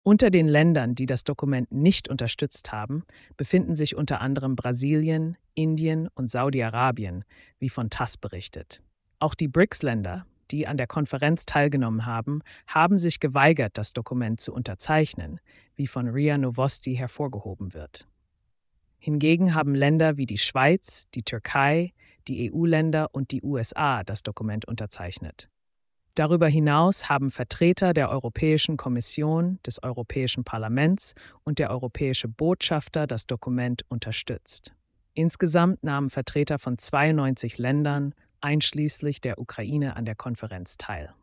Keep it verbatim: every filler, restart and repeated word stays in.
Unter den Ländern, die das Dokument nicht unterstützt haben, befinden sich unter anderem Brasilien, Indien und Saudi-Arabien, wie von TASS berichtet. Auch die BRICS-Länder, die an der Konferenz teilgenommen haben, haben sich geweigert, das Dokument zu unterzeichnen, wie von R I A Novosti hervorgehoben wird. Hingegen haben Länder wie die Schweiz, die Türkei, die E U-Länder und die U S A das Dokument unterzeichnet. Darüber hinaus haben Vertreter der Europäischen Kommission, des Europäischen Parlaments und der Europäische Botschafter das Dokument unterstützt. Insgesamt nahmen Vertreter von zweiundneunzig Ländern, einschließlich der Ukraine, an der Konferenz teil.